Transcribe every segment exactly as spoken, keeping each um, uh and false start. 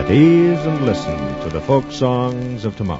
at ease and listen to the folk songs of tomorrow.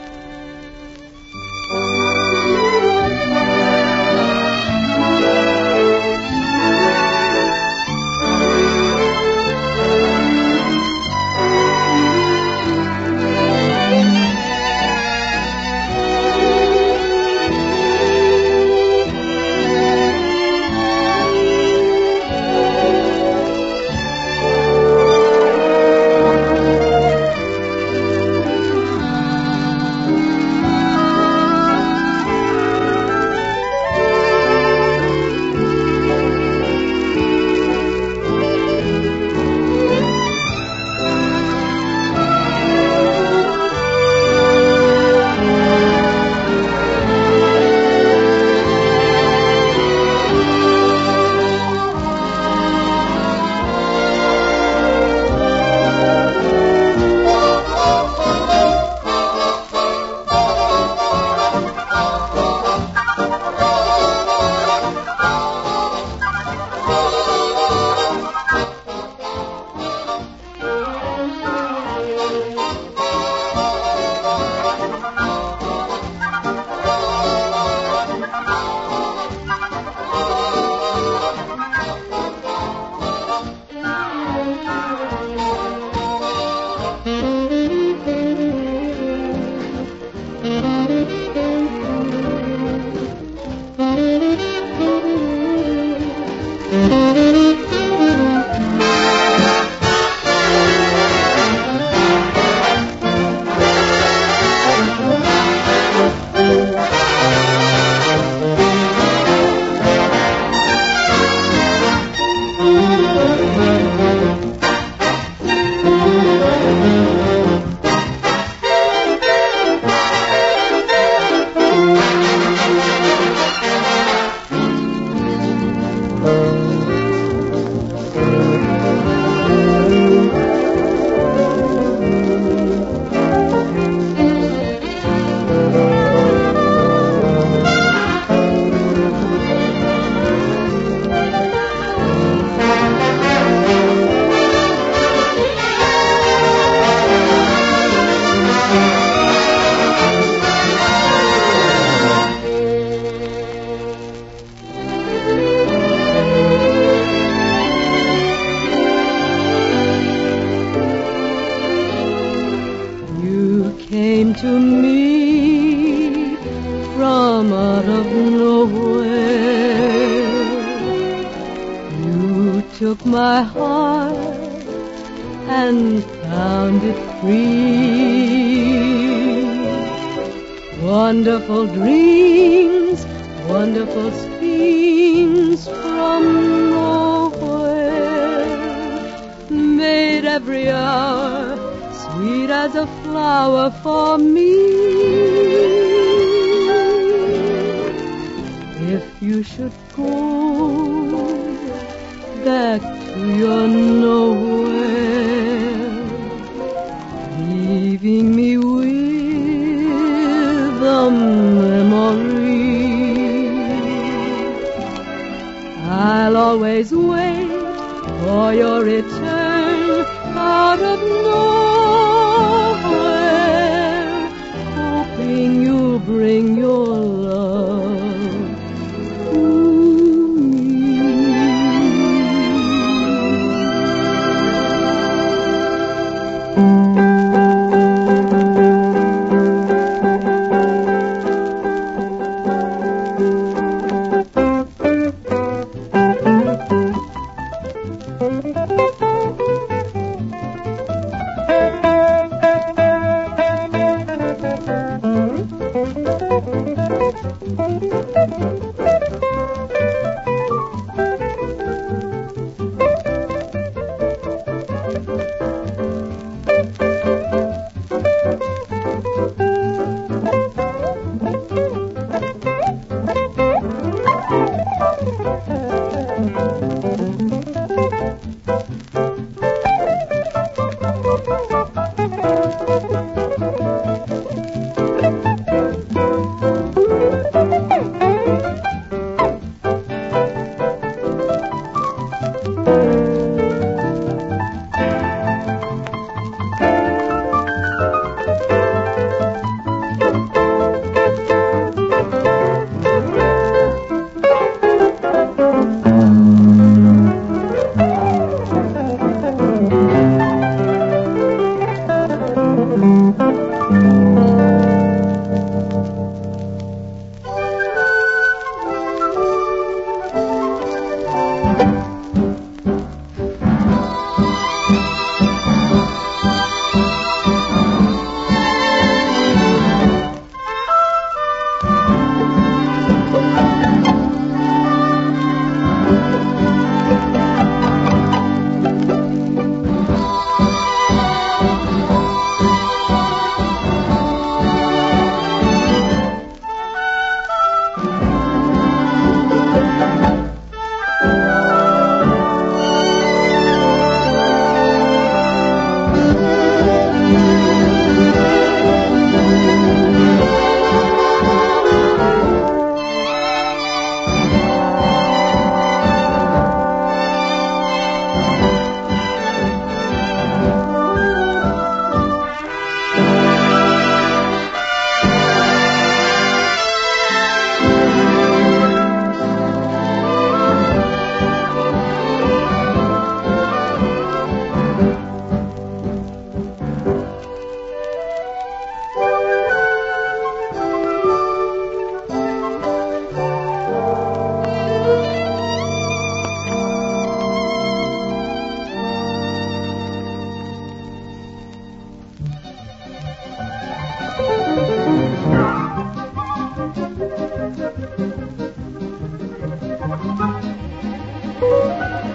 To me from out of nowhere, you took my heart and found it free. Wonderful dreams, wonderful schemes from nowhere, made every hour sweet as a flower for me. If you should go back to your nowhere, leaving me with a memory, I'll always wait for your return out of nowhere, hoping you'll bring your love to me.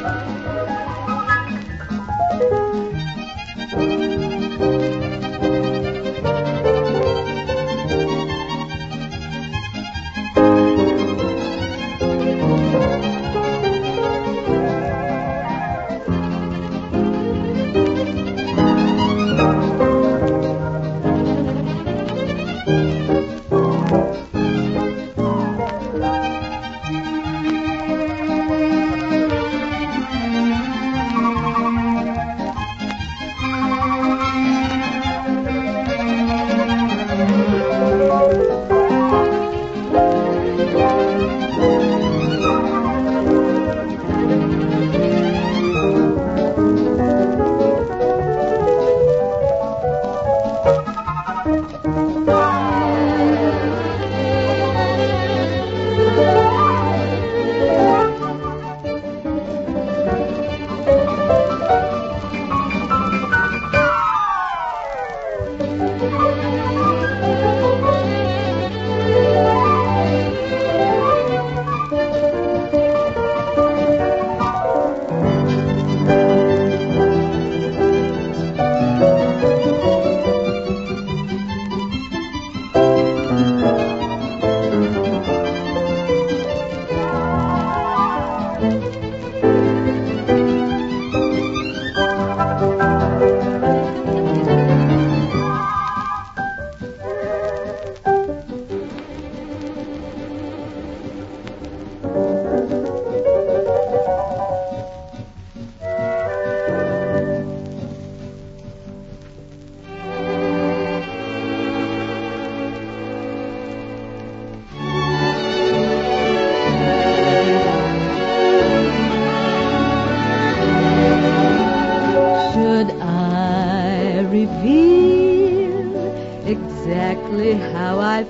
exactly how I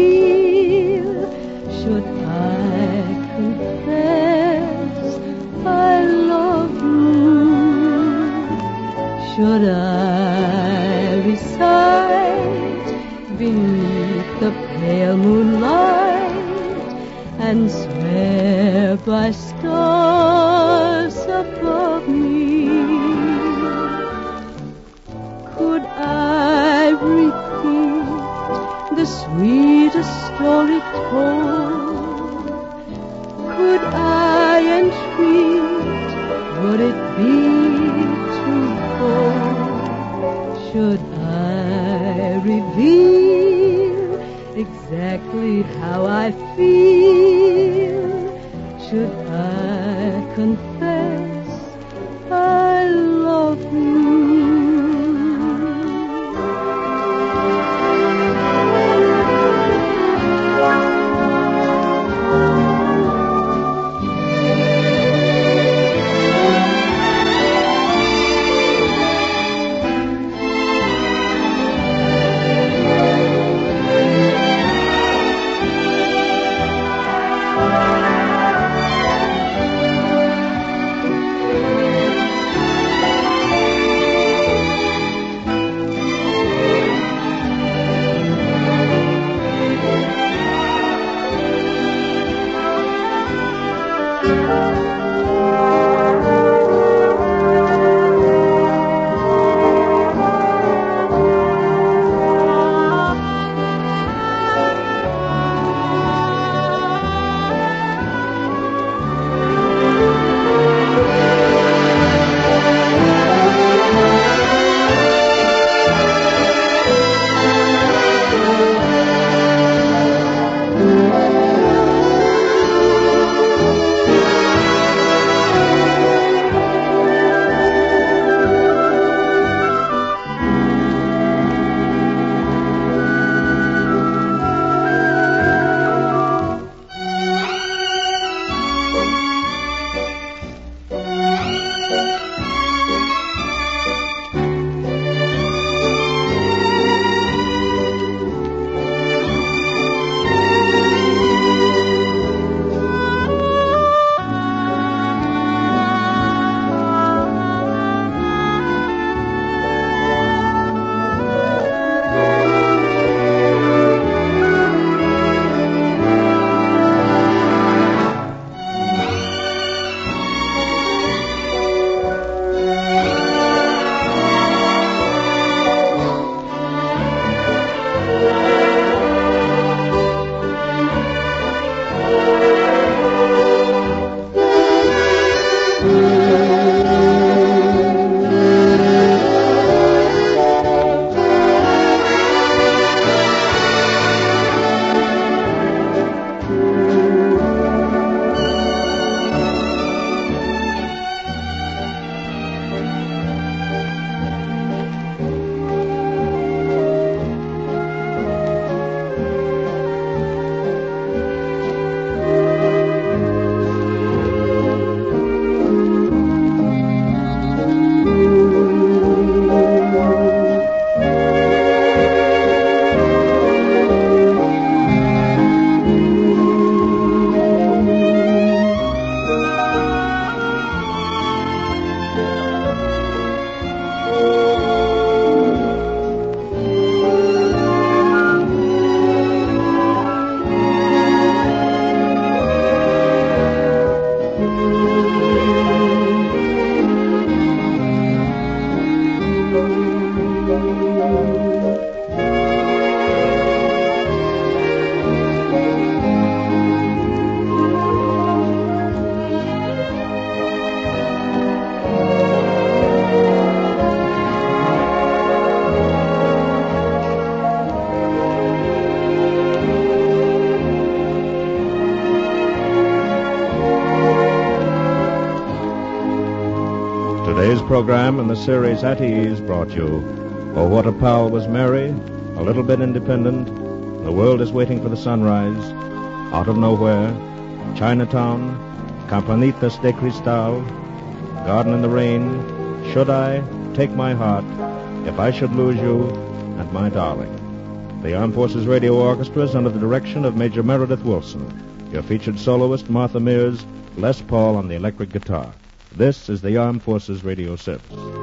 feel. Should I confess I love you? Should I recite beneath the pale moonlight and swear by stars above me? Could I repeat the sweetest story told? Could I entreat? Would it be too bold? Should I reveal exactly how I feel? Should I confess I love you? Today's program in the series At Ease brought you Oh, What a Pal Was Mary, A Little Bit Independent, The World is Waiting for the Sunrise, Out of Nowhere, Chinatown, Campanitas de Cristal, Garden in the Rain, Should I, Take My Heart, If I Should Lose You, and My Darling. The Armed Forces Radio Orchestra is under the direction of Major Meredith Wilson. Your featured soloist, Martha Mears, Les Paul on the electric guitar. This is the Armed Forces Radio Service.